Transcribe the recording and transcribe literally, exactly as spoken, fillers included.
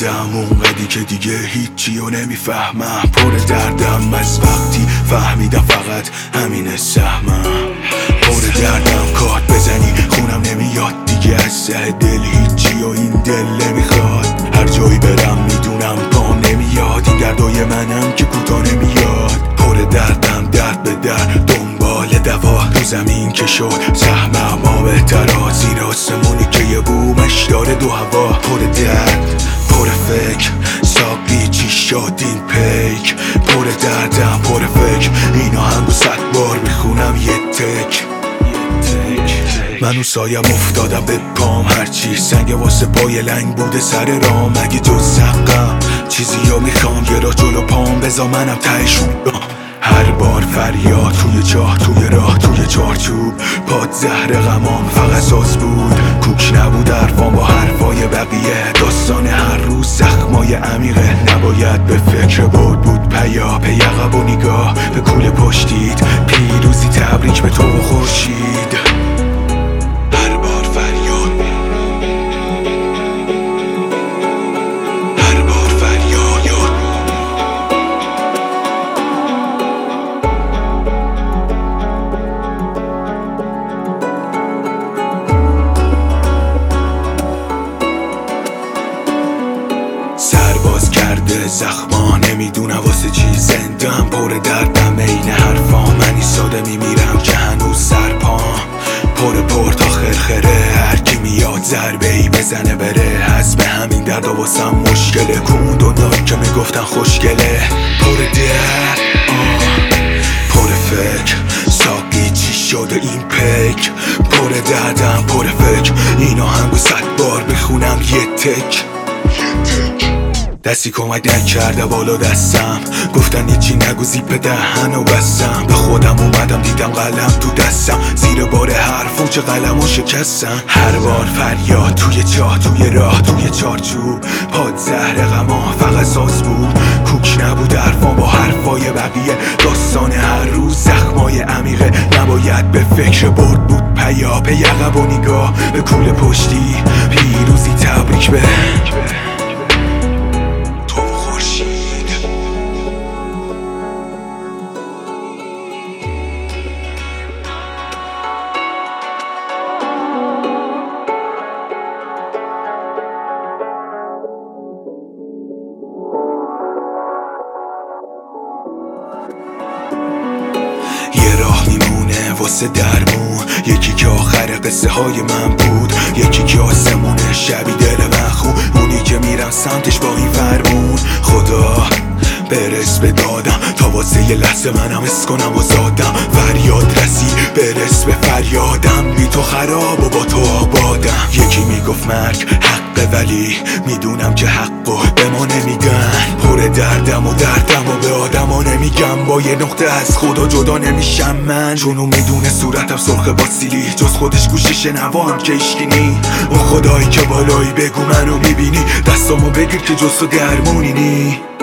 دردم اونقدی که دیگه هیچی رو نمیفهمم. پر دردم از وقتی فهمیدم فقط همین سهمم. پر دردم کات بزنی خونم نمیاد دیگه، از ته دل هیچی و این دل نمیخواد. هر جایی برم میدونم پام نمیاد، این دردای منم که کوتاه نمیاد. پر دردم درد به درد دنبال دوا، تو زمین که شد سهمم آب تراز، زیر آسمونی که یه بومش داره دو هوا. پر درد پر فکر ساقی چی شد این پیک. پر دردم پر فکر این آهنگو صد بار میخونم یه تک. منو سایم افتادم به پام، هرچی سنگ واسه پای لنگ بوده سر رام. اگه جز زقم چیزی یا میخوام یه را جلو پام بذار منم تهشون. هر بار فریاد توی جاه توی راه توی چارچوب، پاد زهر غمان فقط ساز بود. کوک نبود حرفان با حرفای بقیه، داستان هر روز زخمای عمیقه. نباید به فکر بود بود پیا پی عقب و نگاه به کوله پشتید. پیروزی تبریک به تو و خورشید. سرباز کرده زخما نمیدونم واسه چی زندم. پر دردم عین حرفا من ایستاده میمیرم که هنوز سرپام. پر پر تا خرخره هر کی میاد ضربه ای بزنه بره. از به همین درد واسم مشکله، کون دنیایی که میگفتن خوشگله. پر درد پر فکر ساقی چی شده این پیک. پر دردم پر فکر این آهنگو صد بار میخونم یه تک. دستی کمک نکرده بالا دستم، گفتن یه چی نگو زیپ دهن و بستم. به خودم اومدم دیدم قلم تو دستم، زیر بار حرفم چه قلم و شکستم. هر بار فریاد توی جاه توی راه توی چارچوب، پاد زهر غما فقط ساز بود. کوک نبود حرفان با حرفای بقیه، داستان هر روز زخمای عمیقه. نباید به فکر برد بود پیا پی عقب و نگاه به کوله پشتی. پیروزی تبریک به واسه درمون. یکی که آخر قصه های من بود، یکی که آسمونه شبی دل من خون. اونی که میرم سمتش با این فرمون، خدا برس به دادم تا واسه یه لحظه منم اس کنم و زادم. فریاد رسی برس به فریادم، بی تو خراب و با تو آبادم. یکی میگفت مرگ حقه ولی میدونم که حقو به ما نمیگن. پر دردم و دردم و به آدم ها نمیگم، با یه نقطه از خدا جدا نمیشم من. چون اون میدونه صورتم سرخ با سیلی، جز خودش گوشی شنوام که اشکینی. اون خدایی که بالایی بگو منو میبینی، دستامو بگیر که جز تو درمونی نی.